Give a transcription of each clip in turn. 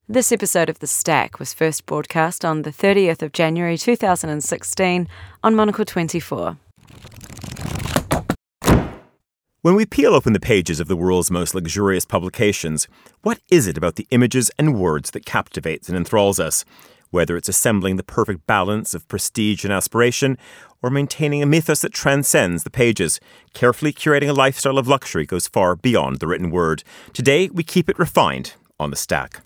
This episode of The Stack was first broadcast on the 30th of January 2016 on Monocle 24. When we peel open the pages of the world's most luxurious publications, what is it about the images and words that captivates and enthralls us? Whether it's assembling the perfect balance of prestige and aspiration, or maintaining a mythos that transcends the pages, carefully curating a lifestyle of luxury goes far beyond the written word. Today, we keep it refined on The Stack.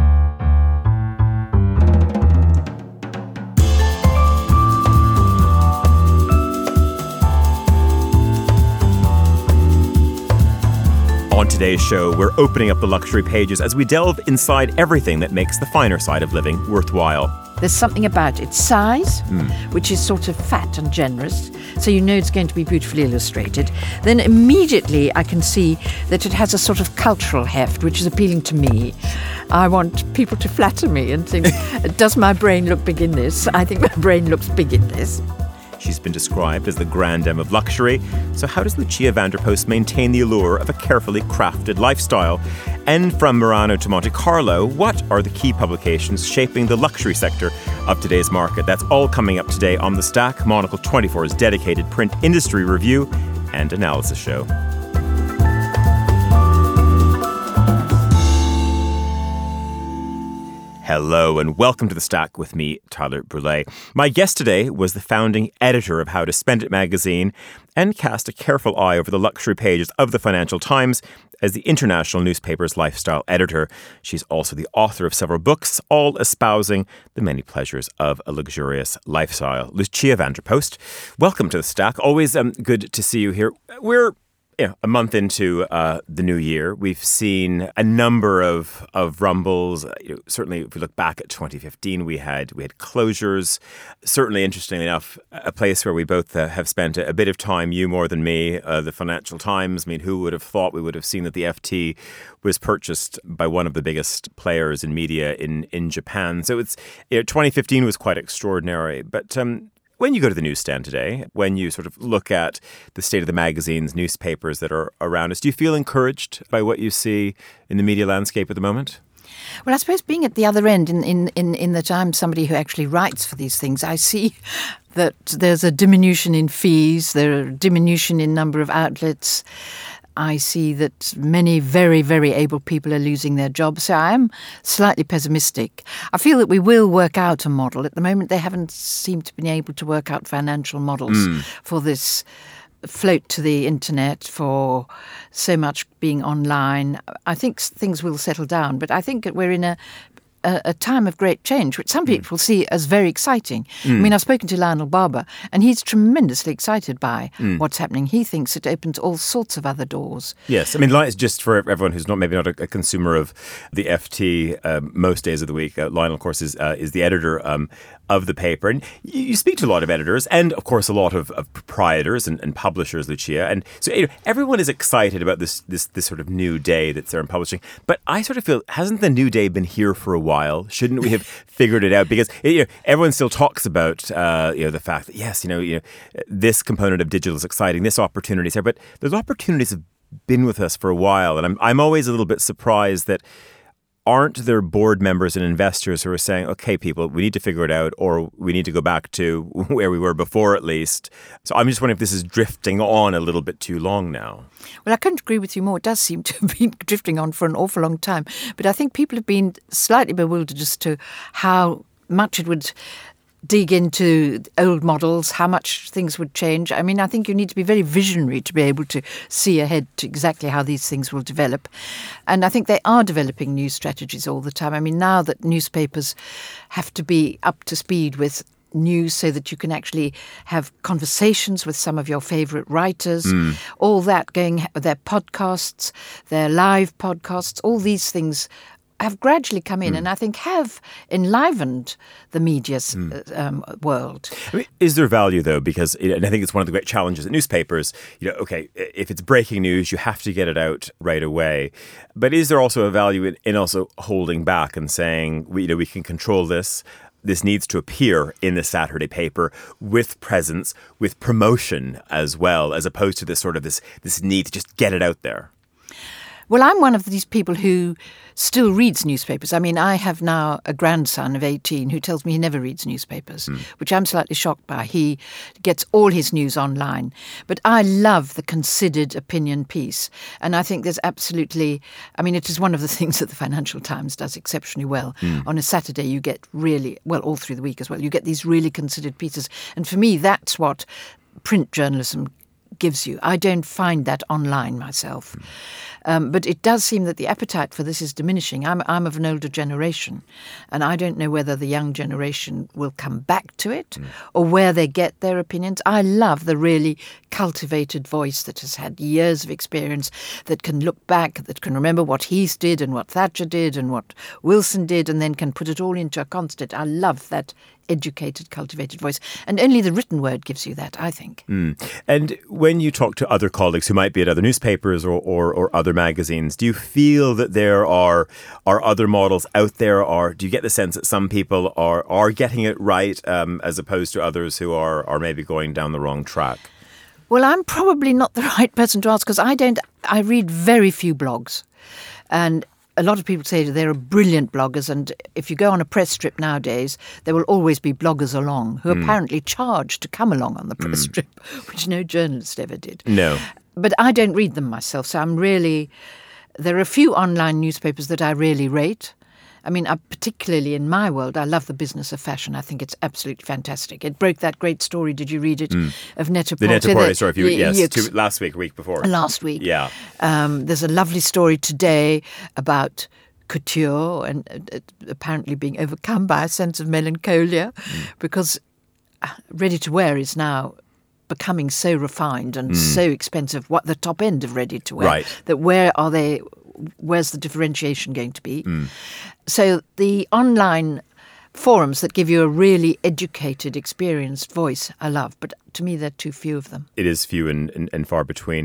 On today's show, we're opening up the luxury pages as we delve inside everything that makes the finer side of living worthwhile. There's something about its size, which is sort of fat and generous, so you know it's going to be beautifully illustrated. Then immediately I can see that it has a sort of cultural heft, which is appealing to me. I want people to flatter me and think, does my brain look big in this? I think my brain looks big in this. She's been described as the grande dame of luxury. So how does Lucia van der Post maintain the allure of a carefully crafted lifestyle? And from Murano to Monte Carlo, what are the key publications shaping the luxury sector of today's market? That's all coming up today on The Stack, Monocle 24's dedicated print industry review and analysis show. Hello and welcome to The Stack with me, Tyler Brûlé. My guest today was the founding editor of How to Spend It magazine and cast a careful eye over the luxury pages of the Financial Times as the international newspaper's lifestyle editor. She's also the author of several books, all espousing the many pleasures of a luxurious lifestyle. Lucia van der Post, welcome to The Stack. Always good to see you here. We're a month into the new year. We've seen a number of rumbles. Certainly, if we look back at 2015, we had closures. Certainly, interestingly enough, a place where we both have spent a bit of time, you more than me, the Financial Times. I mean, who would have thought we would have seen that the FT was purchased by one of the biggest players in media in Japan. So it's 2015 was quite extraordinary. But when you go to the newsstand today, when you sort of look at the state of the magazines, newspapers that are around us, do you feel encouraged by what you see in the media landscape at the moment? Well, I suppose being at the other end, in that I'm somebody who actually writes for these things, I see that there's a diminution in fees, there's a diminution in number of outlets. I see that many very, very able people are losing their jobs. So I am slightly pessimistic. I feel that we will work out a model. At the moment, they haven't seemed to be able to work out financial models for this float to the internet, for so much being online. I think things will settle down, but I think that we're in a time of great change, which some people see as very exciting. I mean, I've spoken to Lionel Barber, and he's tremendously excited by what's happening. He thinks it opens all sorts of other doors. Yes, I mean, just for everyone who's maybe not a consumer of the FT most days of the week, Lionel, of course, is the editor of the paper. And you speak to a lot of editors and, of course, a lot of proprietors and publishers, Lucia. And so everyone is excited about this sort of new day that's there in publishing. But I sort of feel, hasn't the new day been here for a while? Shouldn't we have figured it out? Because everyone still talks about the fact that, yes, this component of digital is exciting, this opportunity is there. But those opportunities have been with us for a while. And I'm always a little bit surprised that aren't there board members and investors who are saying, okay, people, we need to figure it out, or we need to go back to where we were before at least. So I'm just wondering if this is drifting on a little bit too long now. Well, I couldn't agree with you more. It does seem to have been drifting on for an awful long time. But I think people have been slightly bewildered as to how much it would dig into old models, how much things would change. I mean, I think you need to be very visionary to be able to see ahead to exactly how these things will develop. And I think they are developing new strategies all the time. I mean, now that newspapers have to be up to speed with news so that you can actually have conversations with some of your favourite writers, all that going, their podcasts, their live podcasts, all these things have gradually come in and I think have enlivened the media's world. I mean, is there value, though? Because, and I think it's one of the great challenges at newspapers, okay, if it's breaking news, you have to get it out right away. But is there also a value in also holding back and saying, we can control this? This needs to appear in the Saturday paper with presence, with promotion as well, as opposed to this sort of this need to just get it out there. Well, I'm one of these people who still reads newspapers. I mean, I have now a grandson of 18 who tells me he never reads newspapers, which I'm slightly shocked by. He gets all his news online. But I love the considered opinion piece. And I think there's absolutely, I mean, it is one of the things that the Financial Times does exceptionally well. On a Saturday, you get really, well, all through the week as well, you get these really considered pieces. And for me, that's what print journalism gives you. I don't find that online myself. But it does seem that the appetite for this is diminishing. I'm of an older generation, and I don't know whether the young generation will come back to it or where they get their opinions. I love the really cultivated voice that has had years of experience, that can look back, that can remember what Heath did and what Thatcher did and what Wilson did, and then can put it all into a context. I love that educated, cultivated voice. And only the written word gives you that, I think. And when you talk to other colleagues who might be at other newspapers or other magazines, do you feel that there are other models out there, or do you get the sense that some people are getting it right as opposed to others who are maybe going down the wrong track? Well, I'm probably not the right person to ask, because I read very few blogs. And a lot of people say there are brilliant bloggers, and if you go on a press trip nowadays, there will always be bloggers along who are apparently charged to come along on the press trip, which no journalist ever did. No. But I don't read them myself, so there are a few online newspapers that I really rate. I mean, particularly in my world, I love the Business of Fashion. I think it's absolutely fantastic. It broke that great story, did you read it, of Net-a-Porter? The Net-a-Porter story, last week, or week before. Last week. Yeah. There's a lovely story today about couture and apparently being overcome by a sense of melancholia because ready-to-wear is now becoming so refined and so expensive. What the top end of ready-to-wear. Right. That where's the differentiation going to be? So the online forums that give you a really educated, experienced voice, I love. But to me, there are too few of them. It is few and far between.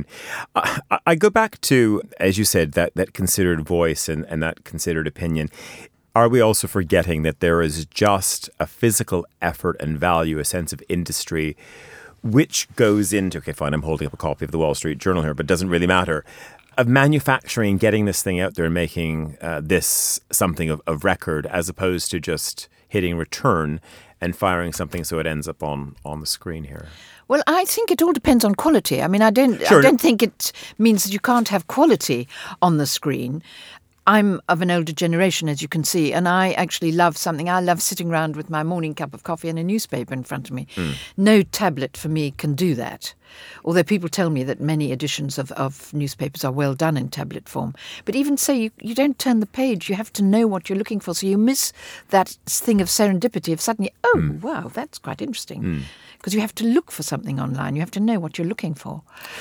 I go back to, as you said, that considered voice and that considered opinion. Are we also forgetting that there is just a physical effort and value, a sense of industry, which goes into, okay, fine, I'm holding up a copy of the Wall Street Journal here, but it doesn't really matter, of manufacturing, getting this thing out there and making this something of record, as opposed to just hitting return and firing something so it ends up on the screen here? Well, I think it all depends on quality. I mean, I don't think it means that you can't have quality on the screen. I'm of an older generation, as you can see, and I actually love something. I love sitting around with my morning cup of coffee and a newspaper in front of me. No tablet for me can do that. Although people tell me that many editions of newspapers are well done in tablet form. But even so, you don't turn the page. You have to know what you're looking for. So you miss that thing of serendipity of suddenly, wow, that's quite interesting. Because you have to look for something online. You have to know what you're looking for.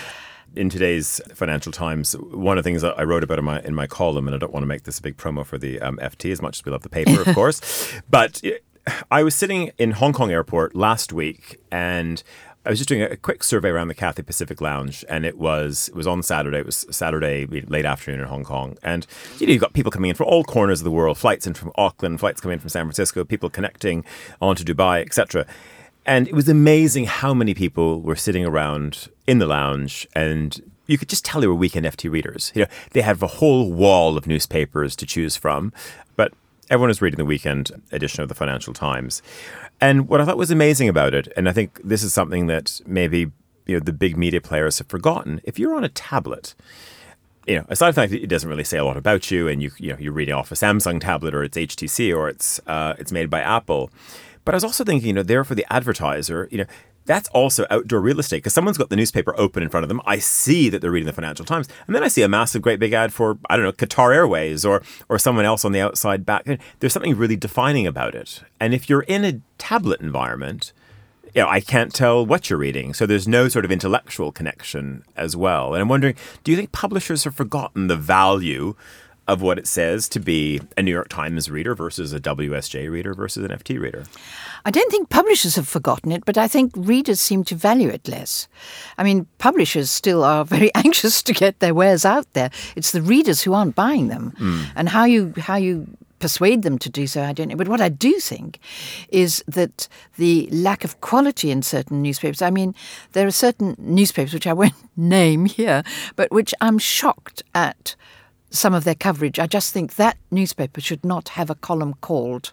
In today's Financial Times, one of the things that I wrote about in my column, and I don't want to make this a big promo for the FT as much as we love the paper, of course, but I was sitting in Hong Kong airport last week, and I was just doing a quick survey around the Cathay Pacific Lounge, and it was on Saturday. It was Saturday late afternoon in Hong Kong, and you've got people coming in from all corners of the world, flights in from Auckland, flights coming in from San Francisco, people connecting onto Dubai, etc. And it was amazing how many people were sitting around in the lounge, and you could just tell they were weekend FT readers. They have a whole wall of newspapers to choose from, but everyone is reading the weekend edition of the Financial Times. And what I thought was amazing about it, and I think this is something that maybe the big media players have forgotten, if you're on a tablet, aside from the fact that it doesn't really say a lot about you, and you're reading off a Samsung tablet, or it's HTC, or it's made by Apple. But I was also thinking, there for the advertiser, that's also outdoor real estate, because someone's got the newspaper open in front of them. I see that they're reading the Financial Times, and then I see a massive, great big ad for, I don't know, Qatar Airways or someone else on the outside back. There's something really defining about it. And if you're in a tablet environment, I can't tell what you're reading. So there's no sort of intellectual connection as well. And I'm wondering, do you think publishers have forgotten the value of what it says to be a New York Times reader versus a WSJ reader versus an FT reader? I don't think publishers have forgotten it, but I think readers seem to value it less. I mean, publishers still are very anxious to get their wares out there. It's the readers who aren't buying them. And how you persuade them to do so, I don't know. But what I do think is that the lack of quality in certain newspapers, I mean, there are certain newspapers, which I won't name here, but which I'm shocked at some of their coverage. I just think that newspaper should not have a column called.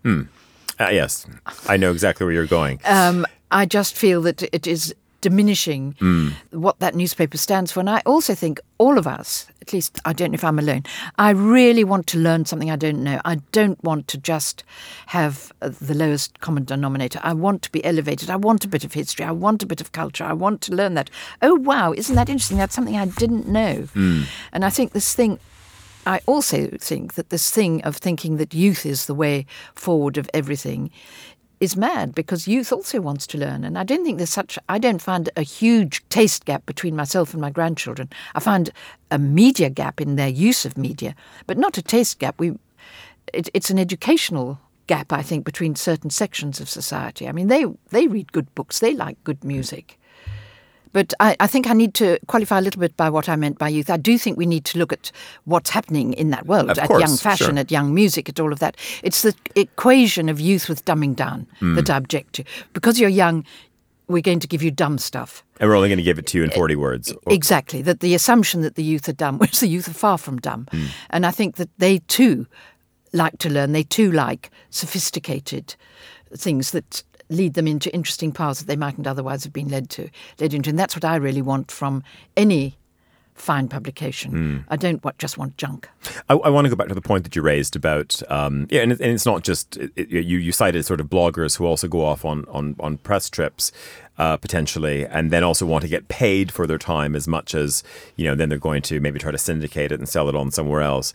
Yes, I know exactly where you're going. I just feel that it is diminishing what that newspaper stands for. And I also think all of us, at least I don't know if I'm alone, I really want to learn something I don't know. I don't want to just have the lowest common denominator. I want to be elevated. I want a bit of history. I want a bit of culture. I want to learn that. Oh, wow, isn't that interesting? That's something I didn't know. And I think I also think that this thing of thinking that youth is the way forward of everything is mad, because youth also wants to learn. And I don't find a huge taste gap between myself and my grandchildren. I find a media gap in their use of media, but not a taste gap. It's an educational gap, I think, between certain sections of society. I mean, they read good books, they like good music. But I think I need to qualify a little bit by what I meant by youth. I do think we need to look at what's happening in that world, at young fashion, at young music, at all of that. It's the equation of youth with dumbing down that I object to. Because you're young, we're going to give you dumb stuff. And we're only going to give it to you in 40 words. Exactly. That the assumption that the youth are dumb, whereas the youth are far from dumb. And I think that they too like to learn. They too like sophisticated things that lead them into interesting paths that they mightn't otherwise have been led into. And that's what I really want from any fine publication. I don't just want junk. I want to go back to the point that you raised about, and it's not just, you cited sort of bloggers who also go off on press trips, potentially, and then also want to get paid for their time as much as, then they're going to maybe try to syndicate it and sell it on somewhere else.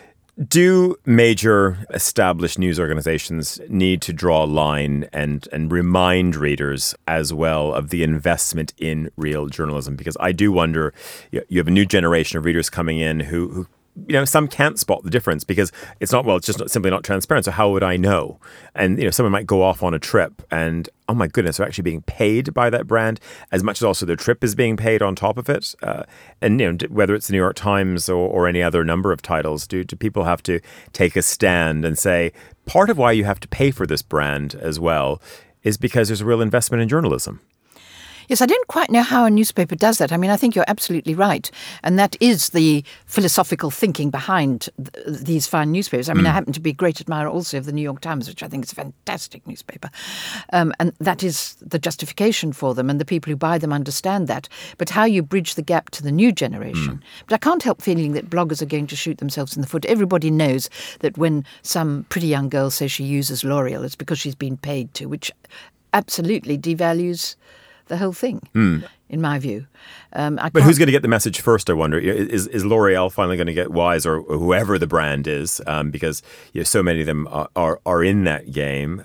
Do major established news organizations need to draw a line and remind readers as well of the investment in real journalism? Because I do wonder, you have a new generation of readers coming in who some can't spot the difference because it's just simply not transparent. So how would I know? And, someone might go off on a trip and, oh my goodness, they're actually being paid by that brand as much as also their trip is being paid on top of it. And, whether it's the New York Times or any other number of titles, do people have to take a stand and say, part of why you have to pay for this brand as well is because there's a real investment in journalism? Yes, I don't quite know how a newspaper does that. I mean, I think you're absolutely right. And that is the philosophical thinking behind these fine newspapers. I mean, I happen to be a great admirer also of the New York Times, which I think is a fantastic newspaper. And that is the justification for them, and the people who buy them understand that. But how you bridge the gap to the new generation. But I can't help feeling that bloggers are going to shoot themselves in the foot. Everybody knows that when some pretty young girl says she uses L'Oreal, it's because she's been paid to, which absolutely devalues the whole thing, in my view. But who's going to get the message first, I wonder? Is L'Oreal finally going to get wise, or whoever the brand is, because so many of them are in that game,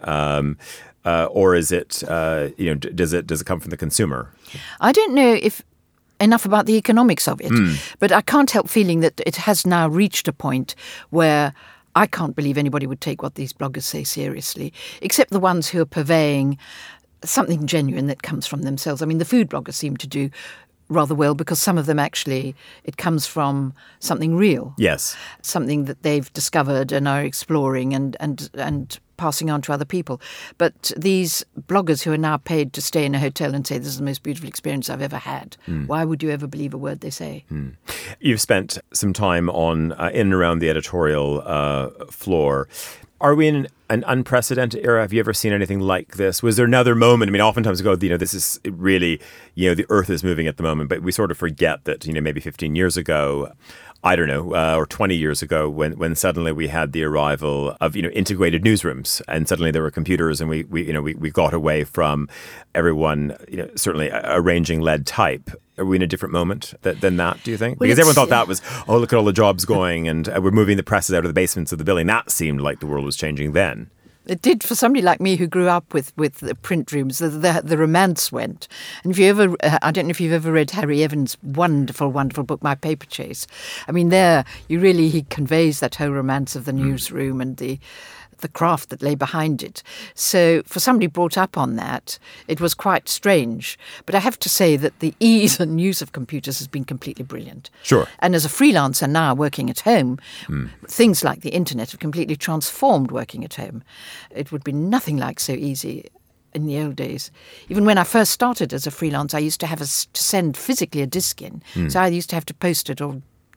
or is it, does it come from the consumer? I don't know enough about the economics of it, but I can't help feeling that it has now reached a point where I can't believe anybody would take what these bloggers say seriously, except the ones who are purveying something genuine that comes from themselves. I mean, the food bloggers seem to do rather well because some of them actually, it comes from something real. Yes. Something that they've discovered and are exploring and passing on to other people. But these bloggers who are now paid to stay in a hotel and say, this is the most beautiful experience I've ever had, why would you ever believe a word they say? You've spent some time in and around the editorial floor. Are we in an unprecedented era? Have you ever seen anything like this? Was there another moment? I mean, oftentimes we go, this is really, the earth is moving at the moment, but we sort of forget that, maybe 15 years ago, I don't know, or 20 years ago, when suddenly we had the arrival of integrated newsrooms, and suddenly there were computers, and we got away from everyone certainly arranging lead type. Are we in a different moment than that, do you think? Because everyone thought that was, look at all the jobs going, and we're moving the presses out of the basements of the building. That seemed like the world was changing then. It did for somebody like me who grew up with the print rooms. The romance went. And if you ever, I don't know if you've ever read Harry Evans' wonderful, wonderful book, My Paper Chase. I mean, he conveys that whole romance of the newsroom and the craft that lay behind it. So for somebody brought up on that, it was quite strange. But I have to say that the ease and use of computers has been completely brilliant. Sure. And as a freelancer now working at home, things like the internet have completely transformed working at home. It would be nothing like so easy in the old days. Even when I first started as a freelancer, I used to have to send physically a disc in. So I used to have to post it or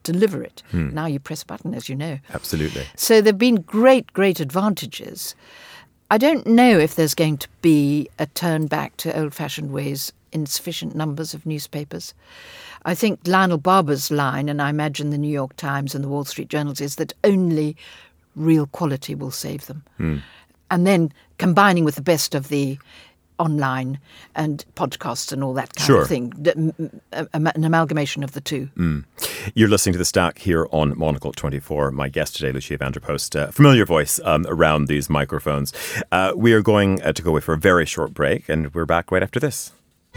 deliver it. Now you press a button, as you know. Absolutely. So there have been great advantages. I don't know if there's going to be a turn back to old-fashioned ways in sufficient numbers of newspapers. I think Lionel Barber's line, and I imagine the New York Times and the Wall Street Journal, is that only real quality will save them. And then combining with the best of the online and podcasts and all that kind of thing, an amalgamation of the two. You're listening to The Stack here on Monocle 24. My guest today, Lucia van der Post, familiar voice around these microphones. We are going to go away for a very short break, and we're back right after this.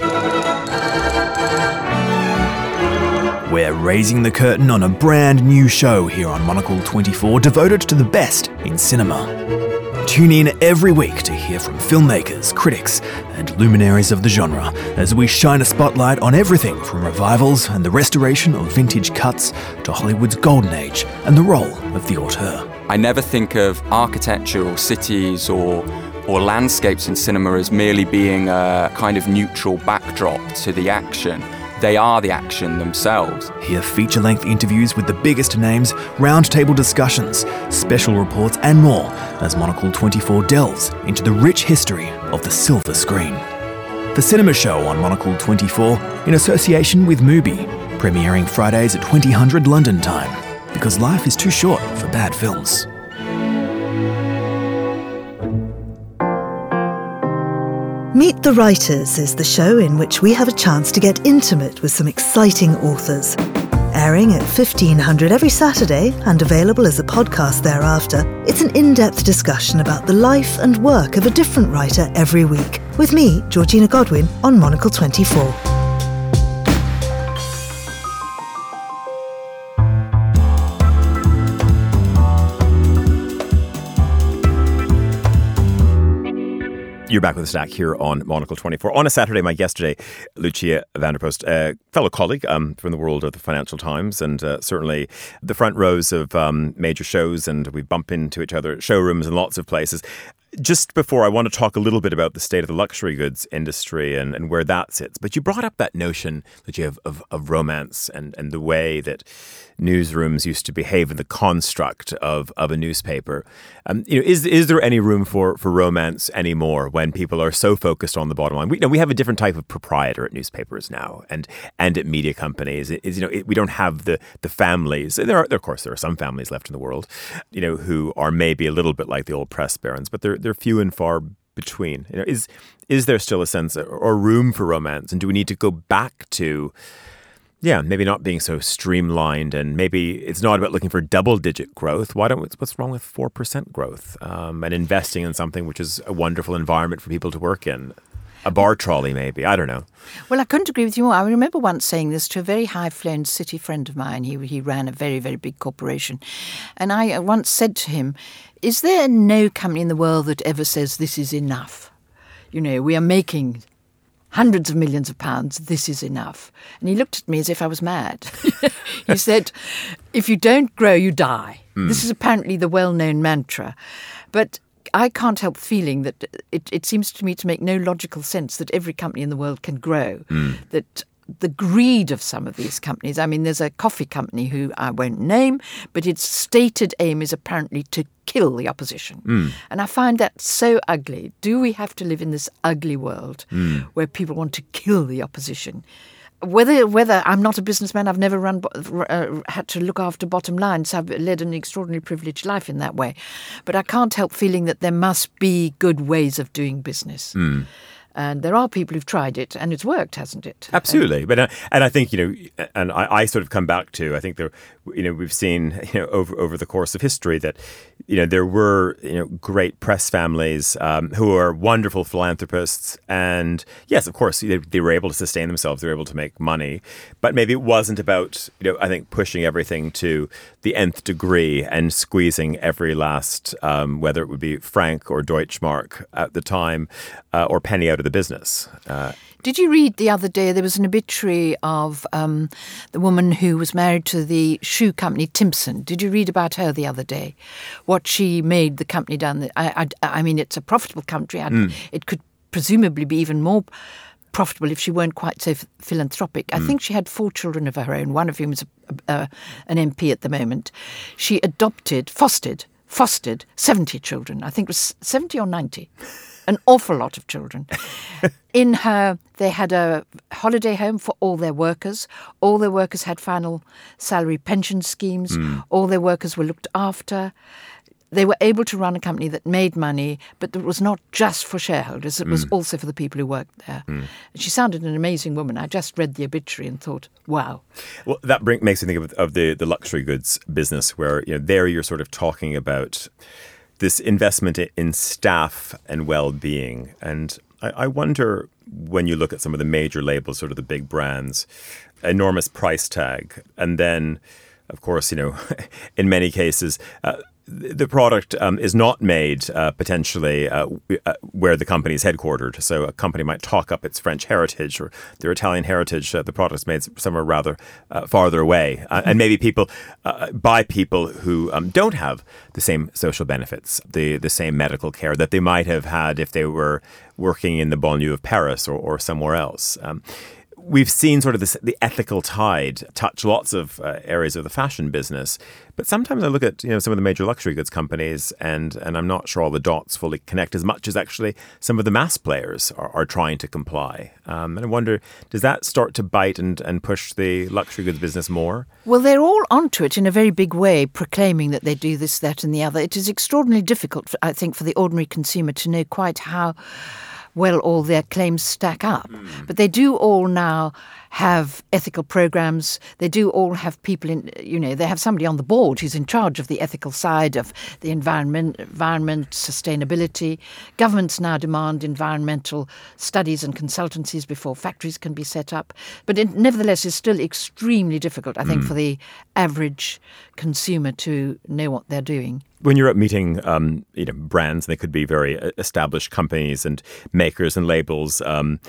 We're raising the curtain on a brand new show here on Monocle 24 devoted to the best in cinema. Tune in every week to hear from filmmakers, critics, and luminaries of the genre as we shine a spotlight on everything from revivals and the restoration of vintage cuts to Hollywood's golden age and the role of the auteur. I never think of architecture or cities or landscapes in cinema as merely being a kind of neutral backdrop to the action. They are the action themselves. Hear feature-length interviews with the biggest names, roundtable discussions, special reports and more as Monocle 24 delves into the rich history of the silver screen. The Cinema Show on Monocle 24 in association with Mubi, premiering Fridays at 2000 London time, because life is too short for bad films. Meet the Writers is the show in which we have a chance to get intimate with some exciting authors. Airing at 1500 every Saturday and available as a podcast thereafter, it's an in-depth discussion about the life and work of a different writer every week. With me, Georgina Godwin, on Monocle 24. You're back with The Stack here on Monocle 24. On a Saturday, my guest today, Lucia van der Post, a fellow colleague from the world of the Financial Times, and certainly the front rows of major shows, and we bump into each other at showrooms and lots of places. Just before, I want to talk a little bit about the state of the luxury goods industry and where that sits. But you brought up that notion, Lucia, of romance and the way that newsrooms used to behave in the construct of a newspaper. Is there any room for romance anymore when people are so focused on the bottom line? We have a different type of proprietor at newspapers now and at media companies. We don't have the families. Of course, there are some families left in the world, who are maybe a little bit like the old press barons, but they're few and far between. Is there still a sense or room for romance, and do we need to go back to maybe not being so streamlined, and maybe it's not about looking for double-digit growth. What's wrong with 4% growth and investing in something which is a wonderful environment for people to work in? A bar trolley, maybe. I don't know. Well, I couldn't agree with you more. I remember once saying this to a very high-flown city friend of mine. He ran a very, very big corporation. And I once said to him, is there no company in the world that ever says this is enough? We are making hundreds of millions of pounds, this is enough. And he looked at me as if I was mad. He said, if you don't grow, you die. This is apparently the well-known mantra. But I can't help feeling that it seems to me to make no logical sense that every company in the world can grow, that the greed of some of these companies. I mean, there's a coffee company who I won't name, but its stated aim is apparently to kill the opposition. And I find that so ugly. Do we have to live in this ugly world where people want to kill the opposition? Whether I'm not a businessman, I've never had to look after bottom lines. I've led an extraordinarily privileged life in that way. But I can't help feeling that there must be good ways of doing business. And there are people who've tried it, and it's worked, hasn't it? Absolutely. But and I think, and I sort of come back to, I think we've seen, over the course of history that, there were, great press families who are wonderful philanthropists. And yes, of course, they were able to sustain themselves. They were able to make money. But maybe it wasn't about, I think, pushing everything to the nth degree and squeezing every last, whether it would be franc or Deutschmark at the time, or penny out of the business. Did you read the other day, there was an obituary of the woman who was married to the shoe company Timpson. Did you read about her the other day? What she made the company down there. I mean, it's a profitable country. It could presumably be even more profitable if she weren't quite so philanthropic. I think she had 4 children of her own, one of whom is an MP at the moment. She fostered 70 children. I think it was 70 or 90. An awful lot of children. They had a holiday home for all their workers. All their workers had final salary pension schemes. All their workers were looked after. They were able to run a company that made money, but it was not just for shareholders. It was also for the people who worked there. She sounded an amazing woman. I just read the obituary and thought, wow. Well, that makes me think of the luxury goods business where, there you're sort of talking about this investment in staff and well-being. And I wonder, when you look at some of the major labels, sort of the big brands, enormous price tag. And then, of course, in many cases, the product is not made potentially where the company is headquartered. So a company might talk up its French heritage or their Italian heritage. The product is made somewhere rather farther away. And maybe by people who don't have the same social benefits, the same medical care that they might have had if they were working in the banlieue of Paris or somewhere else. We've seen sort of the ethical tide touch lots of areas of the fashion business. But sometimes I look at some of the major luxury goods companies and I'm not sure all the dots fully connect as much as actually some of the mass players are trying to comply. And I wonder, does that start to bite and push the luxury goods business more? Well, they're all onto it in a very big way, proclaiming that they do this, that and the other. It is extraordinarily difficult, I think, for the ordinary consumer to know quite how well all their claims stack up. But they do all now have ethical programs. They do all have people they have somebody on the board who's in charge of the ethical side of the environment, sustainability. Governments now demand environmental studies and consultancies before factories can be set up. But it nevertheless is still extremely difficult, I think, for the average consumer to know what they're doing. When you're at meeting, brands, they could be very established companies and makers and labels,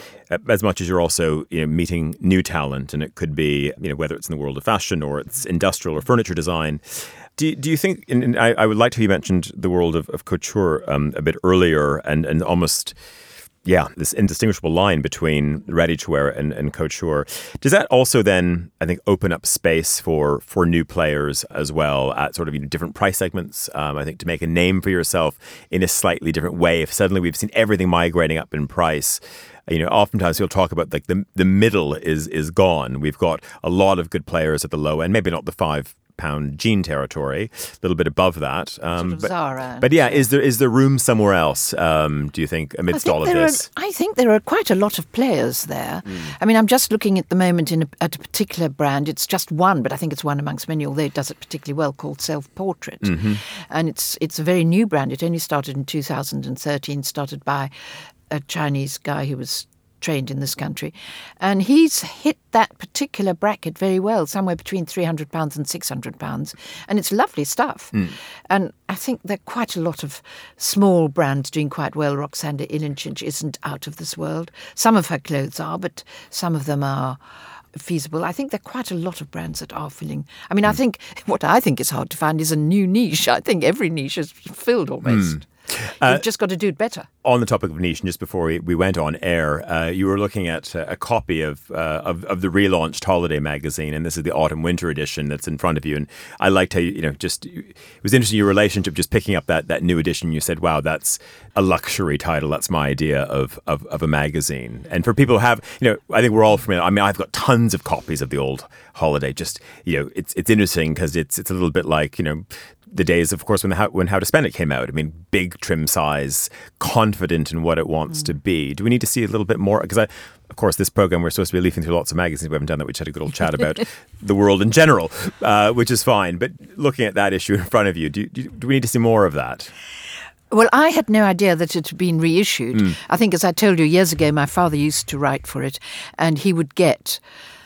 as much as you're also meeting new talent, and it could be whether it's in the world of fashion or it's industrial or furniture design. Do you think? And I would like to have you mentioned the world of couture a bit earlier, and almost. Yeah, this indistinguishable line between ready-to-wear and couture. Does that also then, I think, open up space for new players as well at sort of different price segments? I think to make a name for yourself in a slightly different way. If suddenly we've seen everything migrating up in price, oftentimes you'll talk about like the middle is gone. We've got a lot of good players at the low end, maybe not the £5 jean territory, a little bit above that. Zara. But yeah, is there room somewhere else, do you think, amidst all of this? I think there are quite a lot of players there. I mean, I'm just looking at the moment at a particular brand. It's just one, but I think it's one amongst many, although it does it particularly well, called Self Portrait. And it's a very new brand. It only started in 2013, started by a Chinese guy who was trained in this country, and he's hit that particular bracket very well, somewhere between £300 and £600, and it's lovely stuff. And I think there are quite a lot of small brands doing quite well. Roxanda Ilincic isn't out of this world. Some of her clothes are, but some of them are feasible. I think there are quite a lot of brands that are filling. I mean, I think what I think is hard to find is a new niche. I think every niche is filled almost. You've just got to do it better. On the topic of niche, and just before we went on air, you were looking at a copy of the relaunched Holiday magazine, and this is the autumn-winter edition that's in front of you. And I liked how it was interesting, your relationship, just picking up that new edition. You said, "Wow, that's a luxury title. That's my idea of a magazine." And for people who have, I think we're all familiar. I mean, I've got tons of copies of the old Holiday. Just it's interesting because it's a little bit like the days, of course, when How to Spend It came out. I mean, big trim size, confident in what it wants to be. Do we need to see a little bit more? Because of course, this program, we're supposed to be leafing through lots of magazines. We haven't done that. We just had a good old chat about the world in general, which is fine. But looking at that issue in front of you, do we need to see more of that? Well, I had no idea that it had been reissued. I think, as I told you years ago, my father used to write for it, and he would get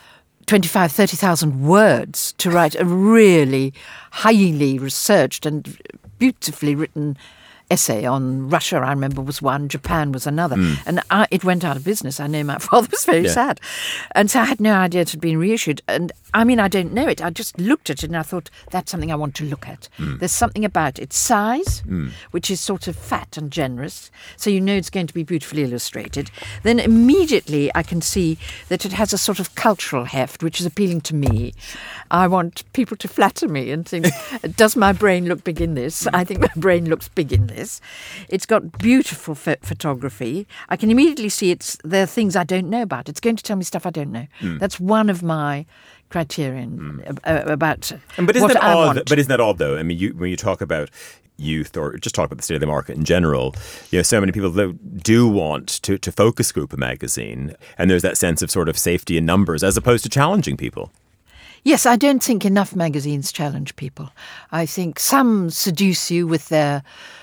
25,000, 30,000 words to write a really highly researched and beautifully written essay on Russia, I remember, was one, Japan was another. And it went out of business. I know my father was very sad. And so I had no idea it had been reissued. And I mean, I don't know it. I just looked at it and I thought, that's something I want to look at. There's something about its size, which is sort of fat and generous. So you know it's going to be beautifully illustrated. Then immediately I can see that it has a sort of cultural heft, which is appealing to me. I want people to flatter me and think, does my brain look big in this? I think my brain looks big in this. It's got beautiful photography. I can immediately see there are things I don't know about. It's going to tell me stuff I don't know. That's one of my criterion about what I want. But isn't that odd, though? I mean, when you talk about youth or just talk about the state of the market in general, so many people do want to focus group a magazine, and there's that sense of sort of safety in numbers as opposed to challenging people. Yes, I don't think enough magazines challenge people. I think some seduce you with the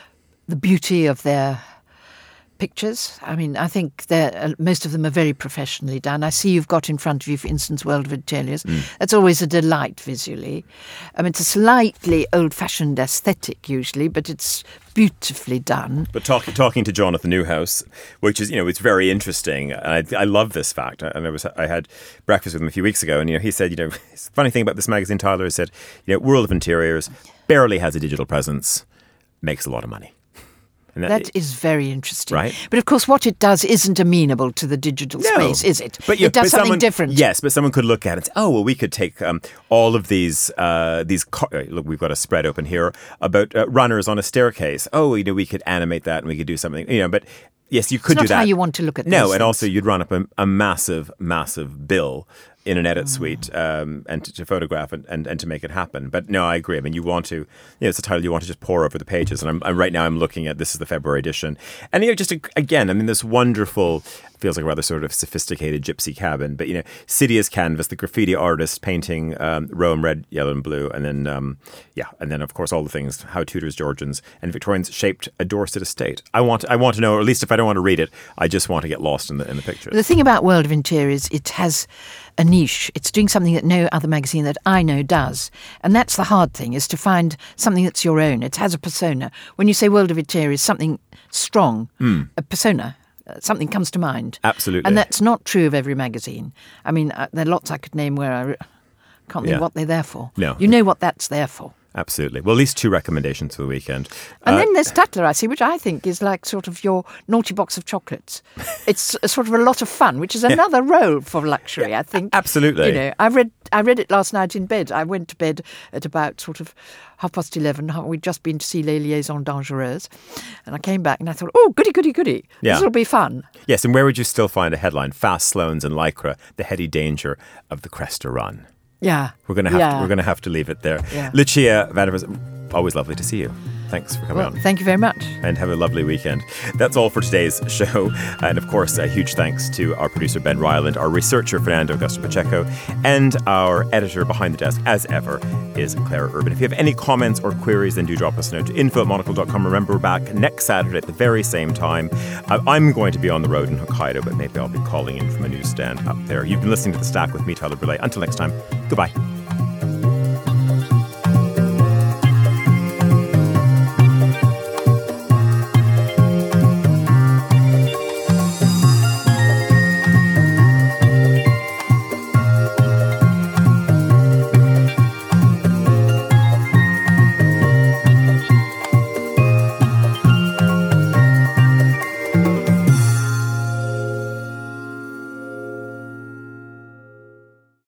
beauty of their pictures. I mean, I think most of them are very professionally done. I see you've got in front of you, for instance, World of Interiors. That's always a delight visually. I mean, it's a slightly old-fashioned aesthetic usually, but it's beautifully done. But talking to Jonathan Newhouse, which is, it's very interesting. And I love this fact. I had breakfast with him a few weeks ago, and he said, the funny thing about this magazine, Tyler, he said, World of Interiors barely has a digital presence, makes a lot of money. And that is very interesting. Right? But of course, what it does isn't amenable to the digital space, is it? But it does something different. Yes, but someone could look at it and say, oh, well, we could take all of these look, we've got a spread open here about runners on a staircase. Oh, we could animate that and we could do something, but yes, you could do that. It's not how you want to look at No, these and things. also you'd run up a massive, massive bill in an edit suite and to photograph and to make it happen. But no, I agree. I mean, you want to, it's a title you want to just pour over the pages. And I'm right now I'm looking at, this is the February edition. And just again, I mean, this wonderful, feels like a rather sort of sophisticated gypsy cabin, but city as canvas, the graffiti artist painting Rome red, yellow and blue. And then of course all the things, how Tudors, Georgians and Victorians shaped a Dorset estate. I want to know, or at least if I don't want to read it, I just want to get lost in the pictures. The thing about World of Interiors, it has a niche. It's doing something that no other magazine that I know does. And that's the hard thing, is to find something that's your own. It has a persona. When you say World of Interiors, something strong, a persona, something comes to mind. Absolutely. And that's not true of every magazine. I mean, there are lots I could name where I can't think what they're there for. No. You know what that's there for. Absolutely. Well, at least 2 recommendations for the weekend. And then there's Tatler, I see, which I think is like sort of your naughty box of chocolates. It's a sort of a lot of fun, which is another role for luxury, I think. Absolutely. I read it last night in bed. I went to bed at about sort of 11:30. We'd just been to see Les Liaisons Dangereuses. And I came back and I thought, oh, goody, goody, goody. Yeah. This will be fun. Yes, and where would you still find a headline? Fast Sloanes and Lycra, the heady danger of the Cresta run. Yeah. We're gonna have to leave it there. Yeah. Lucia Vandervoort, always lovely to see you. Thanks for coming on. Thank you very much. And have a lovely weekend. That's all for today's show. And of course, a huge thanks to our producer, Ben Ryland, our researcher, Fernando Augusto Pacheco, and our editor behind the desk, as ever, is Clara Urban. If you have any comments or queries, then do drop us a note to info@monocle.com. Remember, we're back next Saturday at the very same time. I'm going to be on the road in Hokkaido, but maybe I'll be calling in from a newsstand up there. You've been listening to The Stack with me, Tyler Brûlé. Until next time, goodbye.